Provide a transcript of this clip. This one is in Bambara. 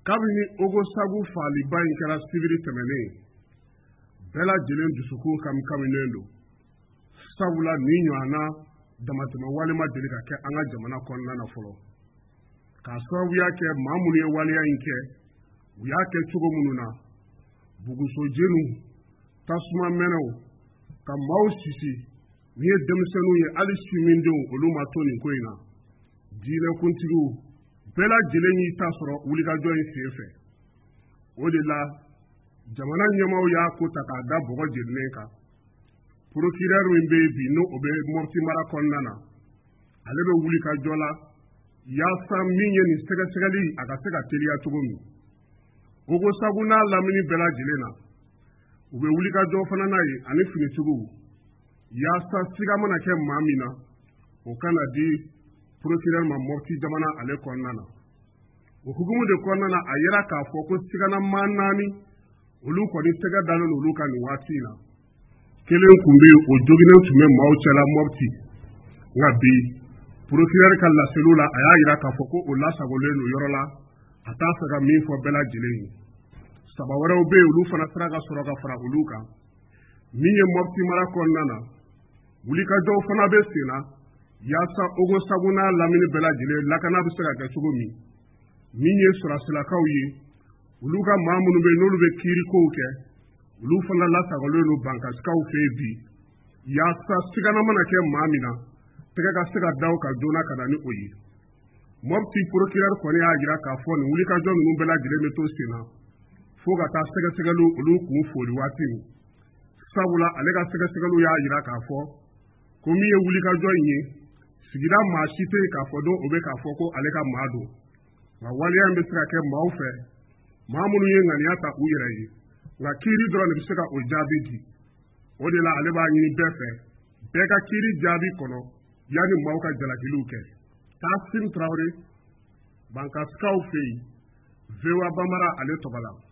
kabini Ogo Sagu faaliba in kɛra sibiri tɛmɛnen bɛɛ lajɛlen dusukun kaminen don sabula nin ɲɔgɔnna damatɛmɛ wale ma deli ka kɛ an ka jamana kɔnɔna na fɔlɔ k'a sababuya kɛ maa minnu ye waleya in kɛ u y'a kɛ cogo minnu na bugusojeniw tasuma mɛnɛw ka maaw sisi ni ye denmisɛnninw ye hali simindenw olu ma to nin ko in na diinɛkuntigiw bɛɛ lajɛlen y'i ta sɔrɔ wulikajɔ in sen fɛ o de la jamana ɲɛmaaw y'a ko ta k'a da bɔgɔ jenilen kan procureur min bɛ yen bi n'o bɛ Mopti mara kɔnɔna na ale bɛ wulikajɔ la yaasa min ye nin sɛgɛsɛgɛli a ka se ka teliya cogo min Ogo Sagu n'a lamini bɛɛ lajɛlen na u bɛ wulikajɔ fana n'a ye ani finitigiw yaasa siga mana kɛ maa min na o kana di procureur ma Mopti jamana ale kɔnɔna na o hukumu de kɔnɔna na a yera k'a fɔ ko sigana maa 4 olu kɔni tɛgɛ dalen olu ka nin waati in na kelen kun bɛ o joginen tun bɛ maaw cɛla Mopti nka bi procureur ka laseliw la a y'a yira k'a fɔ ko o lasagolen don yɔrɔ la a t'a fɛ ka min fɔ bɛɛ lajɛlen ye saba wɛrɛw bɛ yen olu fana sera ka sɔrɔ ka fara olu kan min ye Mopti mara kɔnɔna na wulikajɔw fana bɛ sen na yaasa Ogo Sagu n'a lamini bɛɛ lajɛlen lakana bɛ se ka kɛ cogo min ye sɔrɔsilakaw ye olu ka maa minnu bɛ yen n'olu bɛ kiirikow kɛ olu fana lasagolen don bankasikaw fɛ yen bi yaasa sigana mana kɛ maa min na tɛgɛ ka se ka da o kan joona ka na ni o ye Mopti procureur kɔni y'a jira k'a fɔ nin wulikajɔ ninnu bɛɛ lajɛlen bɛ to sen na fo ka taa sɛgɛsɛgɛliw olu kun foli waati min sabula ale ka sɛgɛsɛgɛliw y'a jira k'a fɔ ko min ye wulikajɔ in ye sigida maa si tɛ yen k'a fɔ don o bɛ k'a fɔ ko ale ka maa don nka waleya in bɛ se ka kɛ maaw fɛ maa minnu ye ŋaniya ta u yɛrɛ ye nka kiiri dɔrɔn de bɛ se ka o jaabi di o de la ale b'a ɲini bɛɛ fɛ bɛɛ ka kiiri jaabi kɔnɔ yanni maaw ka jalakiliw kɛ Tasim Traoré bankasikaw fɛ yen VOA Bambara ale tɔgɔ la